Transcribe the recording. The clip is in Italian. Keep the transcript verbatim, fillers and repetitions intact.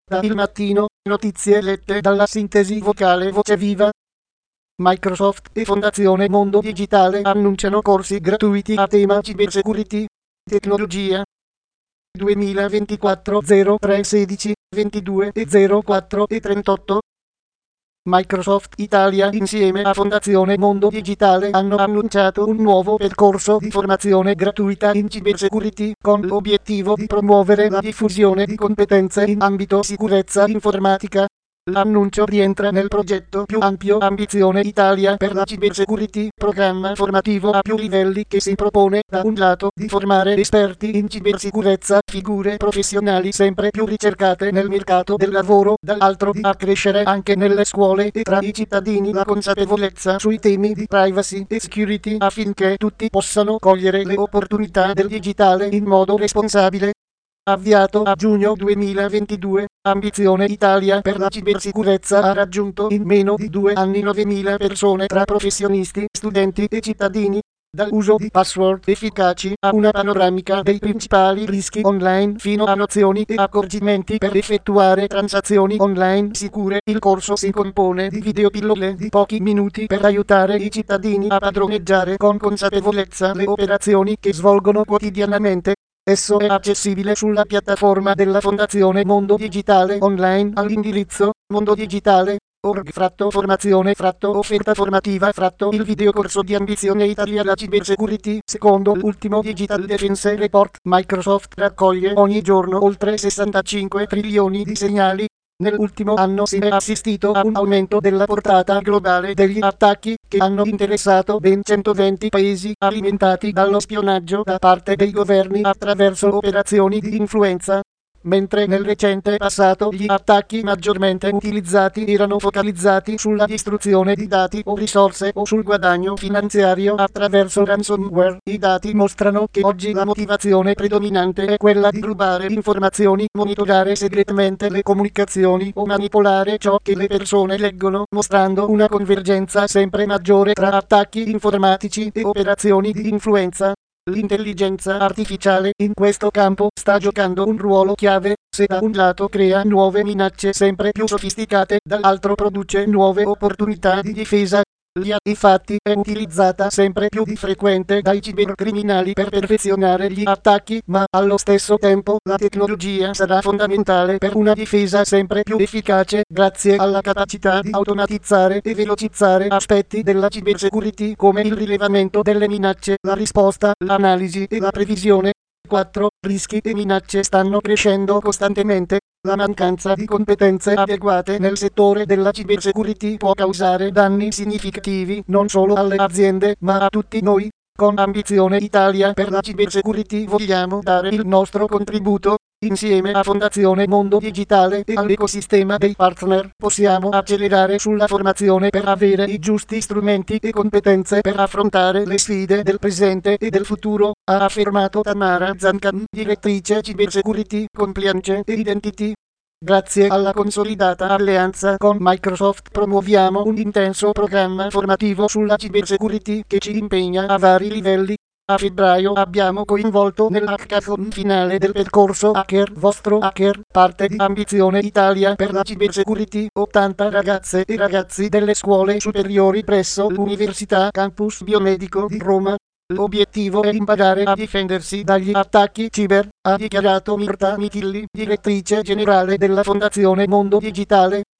Da Il Mattino, notizie lette dalla sintesi vocale Voce Viva. Microsoft e Fondazione Mondo Digitale annunciano corsi gratuiti a tema cybersecurity, tecnologia. duemilaventiquattro zero tre sedici ventidue e zero quattro e trentotto. Microsoft Italia insieme a Fondazione Mondo Digitale hanno annunciato un nuovo percorso di formazione gratuita in cybersecurity con l'obiettivo di promuovere la diffusione di competenze in ambito sicurezza informatica. L'annuncio rientra nel progetto più ampio Ambizione Italia per la Cybersecurity, programma formativo a più livelli che si propone da un lato di formare esperti in cibersicurezza, figure professionali sempre più ricercate nel mercato del lavoro, dall'altro di accrescere anche nelle scuole e tra i cittadini la consapevolezza sui temi di privacy e security affinché tutti possano cogliere le opportunità del digitale in modo responsabile. Avviato a giugno duemilaventidue, Ambizione Italia per la cibersicurezza ha raggiunto in meno di due anni novemila persone tra professionisti, studenti e cittadini. Dall'uso di password efficaci a una panoramica dei principali rischi online fino a nozioni e accorgimenti per effettuare transazioni online sicure, il corso si compone di videopillole di pochi minuti per aiutare i cittadini a padroneggiare con consapevolezza le operazioni che svolgono quotidianamente. Esso è accessibile sulla piattaforma della Fondazione Mondo Digitale online all'indirizzo mondodigitale punto org fratto formazione fratto offerta formativa fratto il videocorso di Ambizione Italia la cybersecurity. Secondo l'ultimo Digital Defense Report, Microsoft raccoglie ogni giorno oltre sessantacinque trilioni di segnali. Nell'ultimo anno si è assistito a un aumento della portata globale degli attacchi, che hanno interessato ben centoventi paesi, alimentati dallo spionaggio da parte dei governi attraverso operazioni di influenza. Mentre nel recente passato gli attacchi maggiormente utilizzati erano focalizzati sulla distruzione di dati o risorse o sul guadagno finanziario attraverso ransomware, i dati mostrano che oggi la motivazione predominante è quella di rubare informazioni, monitorare segretamente le comunicazioni o manipolare ciò che le persone leggono, mostrando una convergenza sempre maggiore tra attacchi informatici e operazioni di influenza. L'intelligenza artificiale in questo campo sta giocando un ruolo chiave, se da un lato crea nuove minacce sempre più sofisticate, dall'altro produce nuove opportunità di difesa. L'I A infatti è utilizzata sempre più di frequente dai cibercriminali per perfezionare gli attacchi, ma allo stesso tempo la tecnologia sarà fondamentale per una difesa sempre più efficace, grazie alla capacità di automatizzare e velocizzare aspetti della cybersecurity come il rilevamento delle minacce, la risposta, l'analisi e la previsione. quattro. Rischi e minacce stanno crescendo costantemente. La mancanza di competenze adeguate nel settore della cybersecurity può causare danni significativi non solo alle aziende, ma a tutti noi. Con Ambizione Italia per la Cybersecurity vogliamo dare il nostro contributo. Insieme a Fondazione Mondo Digitale e all'ecosistema dei partner possiamo accelerare sulla formazione per avere i giusti strumenti e competenze per affrontare le sfide del presente e del futuro, ha affermato Tamara Zancan, direttrice Cybersecurity, Compliance e Identity. Grazie alla consolidata alleanza con Microsoft promuoviamo un intenso programma formativo sulla cybersecurity che ci impegna a vari livelli. A febbraio abbiamo coinvolto nell'hackathon finale del percorso Hacker Vostro Hacker, parte di Ambizione Italia per la Cybersecurity, ottanta ragazze e ragazzi delle scuole superiori presso l'Università Campus Biomedico di Roma. L'obiettivo è imparare a difendersi dagli attacchi ciber, ha dichiarato Mirta Mitilli, direttrice generale della Fondazione Mondo Digitale.